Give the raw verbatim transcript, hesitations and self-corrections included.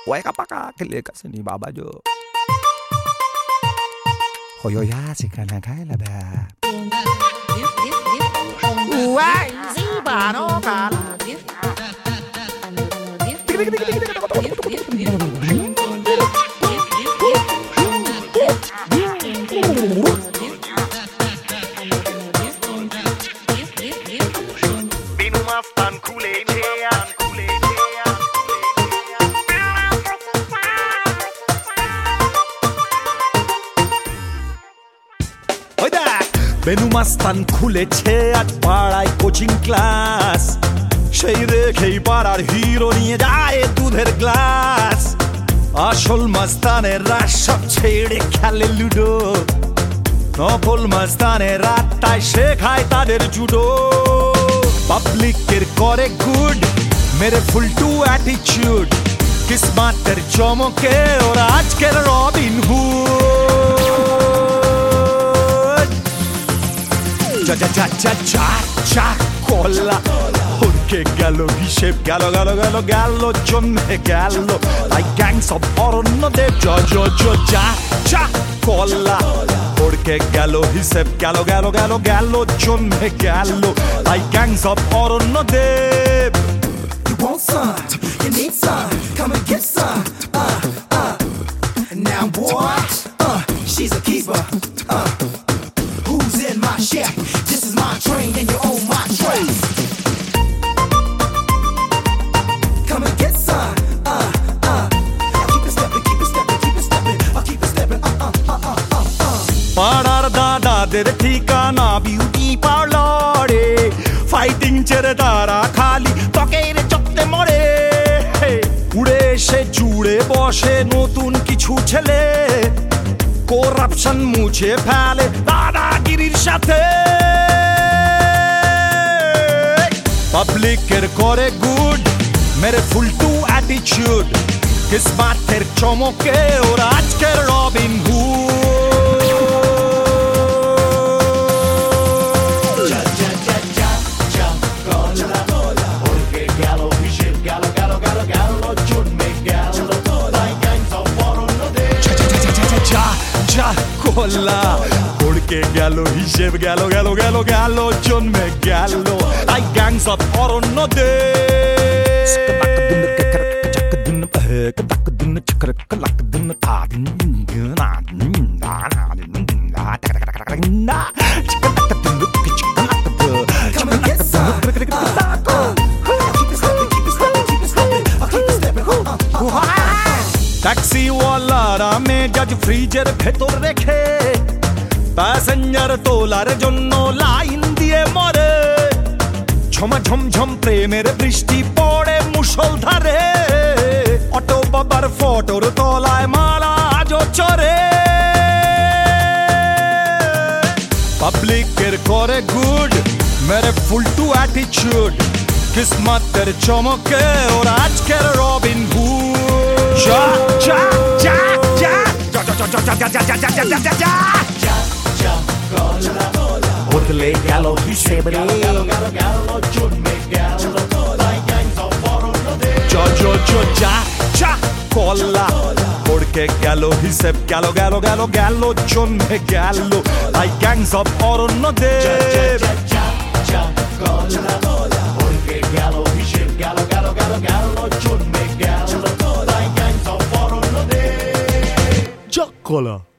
Weka paka keleka sini babajo. Hoyoya sikana kaila ba. Wai ziba no kala. Binu mastan kule chea kule chea. Benu মাস্তান খুলেছে আজ পাড়ায় coaching class সেই রেখেই পাড়ার hero নিয়ে যায় দুধের গ্লাস আসল মাস্তানের রাত সব ছেড়ে খেলে লুডো নকল মাস্তানের রাতটায় শেখায় তাদের জুডো পাবলিকের করে গুড মেরে ফুলটু অ্যাটিটিউড কিসমাতের চমকে ওরা আজকের রবিন হুড চা চা চা চা চা চা কলা উড়কে গেল হিসেব গেল গেল গেল গেল জন্মে গেল তাই গ্যাংস অফ অরণ্যদেব জ জ জ চা চা কলা উড়কে গেল হিসেব গেল গেল গেল গেল জন্মে গেল তাই gangs of Aranyadev You want some, you need some, come and get some. Uh, uh. Now, boy, uh, she's a keeper. Uh, who's in my shack? This is my train, and you own my train. Come and get some. Uh, uh. Keep it stepping, keep it stepping, keep it stepping. I'll keep it stepping. Uh, uh, uh, uh, uh, uh. পাড়ার দাদাদের ঠিকানা beauty পার্লারে fighting ছেড়ে তারা খালি ত্বকের চকতে মরে উড়ে এসে জুড়ে বসে নতুন কিছু ছেলে করাপশন মুছে ফেলে দাদাগিরির সাথে পাবলিকের করে গুড মেরে ফুলটু অ্যাটিটিউড কিসমাতের চমকে ওরা আজকের রবিন হুড কোলা উড়কে গেল হিসেব গেল গেল গেল গেল জন্মে গেল তাই gangs of Come and get some. Uh, uh. Keep it stepping, keep it stepping, keep it stepping. I'll keep it stepping. Uh, uh, uh. ট্যাক্সিওয়ালারা মেজাজ ফ্রিজের ভেতর রেখে প্যাসেঞ্জার তোলার জন্য লাইন দিয়ে মরে ঝমা ঝমঝম প্রেমের বৃষ্টি পড়ে মুষলধারে অটো বাবার ফটোর তলায় মালা আজও চড়ে পাবলিকের করে গুড মেরে ফুলটু অ্যাটিটিউড কিসমাতের চমকে ওরা আজকের Robin Hood Ja, ja, ja, ja, ja, ja, ja, ja, ja, ja, ja, ja, ja, ja, ja, ja, ja, cola, cola. Urle galo hisebre, galo, galo, galo, junme galo, like gangs of Oronnodeb. Ja, ja, ja, ja, ja, cola. Urke galo hiseb, galo, galo, galo, galo, junme galo, like gangs of Oronnodeb. Ja, ja, ja, ja, ja, cola, cola. Urke galo hiseb, galo, galo, galo, galo, junme galo. Cola.